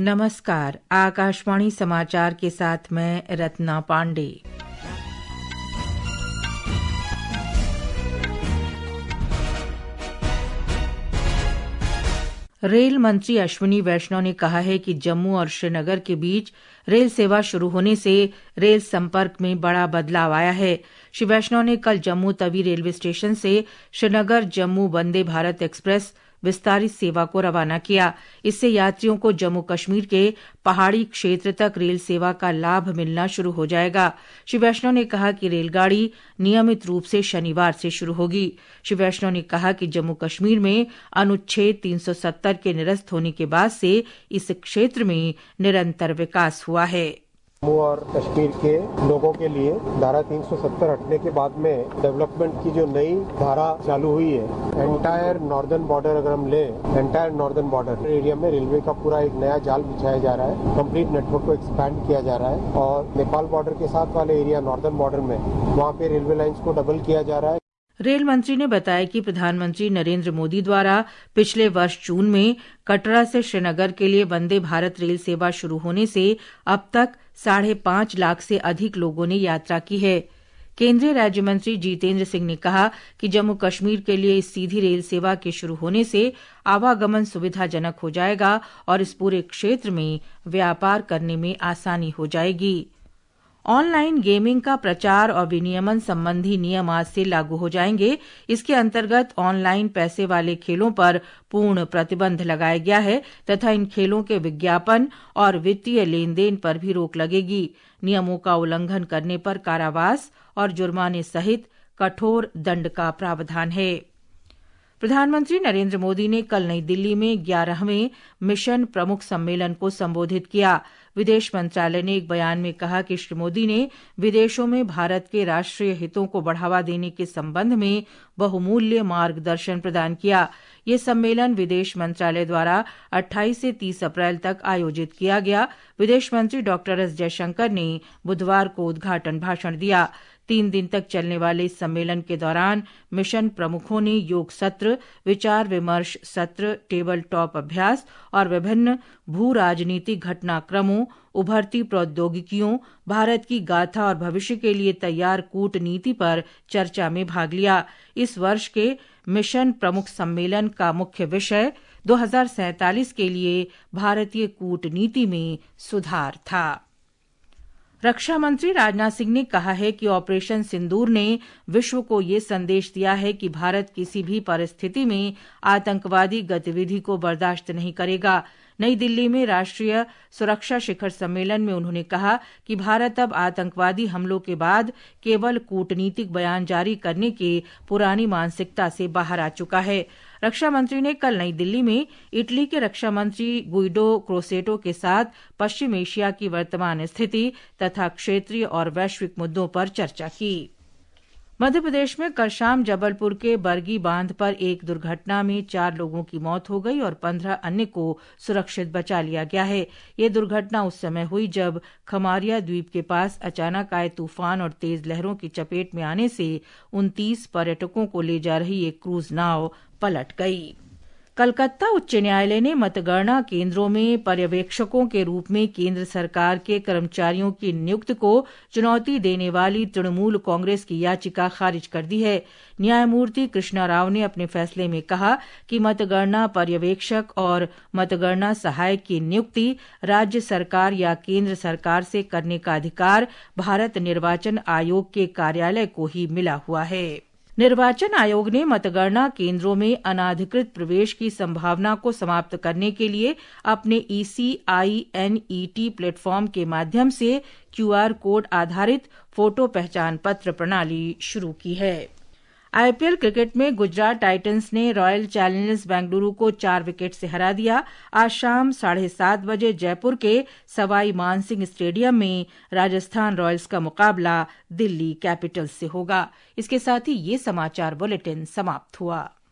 नमस्कार, आकाशवाणी समाचार के साथ मैं रत्ना पांडे। रेल मंत्री अश्विनी वैष्णव ने कहा है कि जम्मू और श्रीनगर के बीच रेल सेवा शुरू होने से रेल संपर्क में बड़ा बदलाव आया है। श्री वैष्णव ने कल जम्मू तवी रेलवे स्टेशन से श्रीनगर जम्मू वंदे भारत एक्सप्रेस विस्तारित सेवा को रवाना किया। इससे यात्रियों को जम्मू कश्मीर के पहाड़ी क्षेत्र तक रेल सेवा का लाभ मिलना शुरू हो जाएगा। श्री वैष्णव ने कहा कि रेलगाड़ी नियमित रूप से शनिवार से शुरू होगी। श्री वैष्णव ने कहा कि जम्मू कश्मीर में अनुच्छेद 370 के निरस्त होने के बाद से इस क्षेत्र में निरंतर विकास हुआ है। जम्मू और कश्मीर के लोगों के लिए धारा 370 हटने के बाद में डेवलपमेंट की जो नई धारा चालू हुई है, एंटायर नॉर्दर्न बॉर्डर अगर हम लें, एंटायर नॉर्दर्न बॉर्डर एरिया में रेलवे का पूरा एक नया जाल बिछाया जा रहा है। कंप्लीट नेटवर्क को एक्सपैंड किया जा रहा है और नेपाल बॉर्डर के साथ वाले एरिया नॉर्दर्न बॉर्डर में वहाँ पे रेलवे लाइन्स को डबल किया जा रहा है। रेल मंत्री ने बताया कि प्रधानमंत्री नरेंद्र मोदी द्वारा पिछले वर्ष जून में कटरा से श्रीनगर के लिए वंदे भारत रेल सेवा शुरू होने से अब तक 5.5 लाख से अधिक लोगों ने यात्रा की है। केंद्रीय राज्य मंत्री जितेंद्र सिंह ने कहा कि जम्मू कश्मीर के लिए इस सीधी रेल सेवा के शुरू होने से आवागमन सुविधाजनक हो जाएगा और इस पूरे क्षेत्र में व्यापार करने में आसानी हो जाएगी। ऑनलाइन गेमिंग का प्रचार और विनियमन संबंधी नियम आज से लागू हो जाएंगे। इसके अंतर्गत ऑनलाइन पैसे वाले खेलों पर पूर्ण प्रतिबंध लगाया गया है तथा इन खेलों के विज्ञापन और वित्तीय लेन देन पर भी रोक लगेगी। नियमों का उल्लंघन करने पर कारावास और जुर्माने सहित कठोर दंड का प्रावधान है। प्रधानमंत्री नरेंद्र मोदी ने कल नई दिल्ली में 11वें मिशन प्रमुख सम्मेलन को संबोधित किया। विदेश मंत्रालय ने एक बयान में कहा कि श्री मोदी ने विदेशों में भारत के राष्ट्रीय हितों को बढ़ावा देने के संबंध में बहुमूल्य मार्गदर्शन प्रदान किया। ये सम्मेलन विदेश मंत्रालय द्वारा 28 से 30 अप्रैल तक आयोजित किया गया। विदेश मंत्री डॉक्टर एस जयशंकर ने बुधवार को उद्घाटन भाषण दिया। 3 दिन तक चलने वाले इस सम्मेलन के दौरान मिशन प्रमुखों ने योग सत्र, विचार विमर्श सत्र, टेबल टॉप अभ्यास और विभिन्न भू राजनीतिक घटनाक्रमों, उभरती प्रौद्योगिकियों, भारत की गाथा और भविष्य के लिए तैयार कूटनीति पर चर्चा में भाग लिया। इस वर्ष के मिशन प्रमुख सम्मेलन का मुख्य विषय 2047 के लिए भारतीय कूटनीति में सुधार था। रक्षा मंत्री राजनाथ सिंह ने कहा है कि ऑपरेशन सिंदूर ने विश्व को ये संदेश दिया है कि भारत किसी भी परिस्थिति में आतंकवादी गतिविधि को बर्दाश्त नहीं करेगा। नई दिल्ली में राष्ट्रीय सुरक्षा शिखर सम्मेलन में उन्होंने कहा कि भारत अब आतंकवादी हमलों के बाद केवल कूटनीतिक बयान जारी करने के पुरानी मानसिकता से बाहर आ चुका है। रक्षा मंत्री ने कल नई दिल्ली में इटली के रक्षा मंत्री गुइडो क्रोसेटो के साथ पश्चिम एशिया की वर्तमान स्थिति तथा क्षेत्रीय और वैश्विक मुद्दों पर चर्चा की। मध्य प्रदेश में कल शाम जबलपुर के बरगी बांध पर एक दुर्घटना में 4 लोगों की मौत हो गई और 15 अन्य को सुरक्षित बचा लिया गया है। ये दुर्घटना उस समय हुई जब खमारिया द्वीप के पास अचानक आए तूफान और तेज लहरों की चपेट में आने से 29 पर्यटकों को ले जा रही एक क्रूज नाव पलट गई। कलकत्ता उच्च न्यायालय ने मतगणना केंद्रों में पर्यवेक्षकों के रूप में केंद्र सरकार के कर्मचारियों की नियुक्ति को चुनौती देने वाली तृणमूल कांग्रेस की याचिका खारिज कर दी है। न्यायमूर्ति कृष्णा राव ने अपने फैसले में कहा कि मतगणना पर्यवेक्षक और मतगणना सहायक की नियुक्ति राज्य सरकार या केंद्र सरकार से करने का अधिकार भारत निर्वाचन आयोग के कार्यालय को ही मिला हुआ है। निर्वाचन आयोग ने मतगणना केंद्रों में अनाधिकृत प्रवेश की संभावना को समाप्त करने के लिए अपने ECINET प्लेटफॉर्म के माध्यम से QR कोड आधारित फोटो पहचान पत्र प्रणाली शुरू की है। IPL क्रिकेट में गुजरात टाइटंस ने रॉयल चैलेंजर्स बेंगलुरु को 4 विकेट से हरा दिया। आज शाम 7:30 बजे जयपुर के सवाई मानसिंह स्टेडियम में राजस्थान रॉयल्स का मुकाबला दिल्ली कैपिटल्स से होगा। इसके साथ ही ये समाचार बुलेटिन समाप्त हुआ।